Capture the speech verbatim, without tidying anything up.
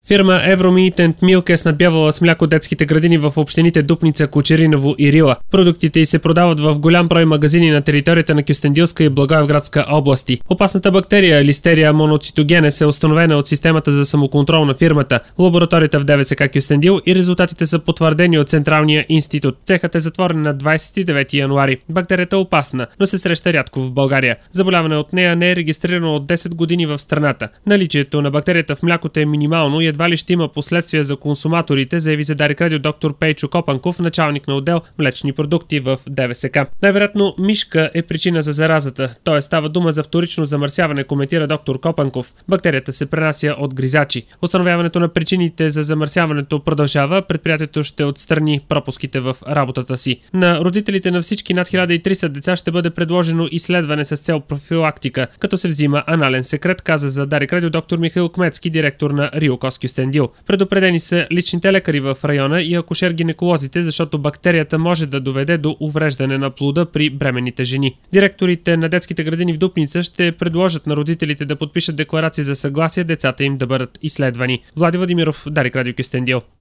Фирма Евромит енд Milk е снабдявала с мляко детските градини в общините Дупница, Кочериново и Рила. Продуктите й се продават в голям брой магазини на територията на Кюстендилска и Благоевградска области. Опасната бактерия Листерия моноцитогенес е установена от системата за самоконтрол на фирмата, лабораторията в ДВСК Кюстендил и резултатите са потвърдени от Централния институт. Цехът е затворен на двадесет и девети януари. Бактерията е опасна, но се среща рядко в България. Заболяване от нея не е регистрирано от десет години в страната. Наличието на бактерията в млякото е минимално и едва ли ще има последствия за консуматорите, заяви за Дарик Радио доктор Пейчо Копанков, началник на отдел млечни продукти в ДВСК. Най-вероятно мишка е причина за заразата, т.е. става дума за вторично замърсяване, коментира доктор Копанков. Бактерията се пренася от гризачи. Установяването на причините за замърсяването продължава, предприятието ще отстрани пропуските в работата си. На родителите на всички над хиляда и триста деца ще бъде предложено изследване с цел профилактика, като се взима анален секрет, каза за Дарик Радио доктор Михаил Кметски, директор на Риокос Кюстендил. Предупредени са личните лекари в района и акушер-гинеколозите, защото бактерията може да доведе до увреждане на плода при бременните жени. Директорите на детските градини в Дупница ще предложат на родителите да подпишат декларация за съгласие децата им да бъдат изследвани. Влади Владимиров, Дарик Радио Кюстендил.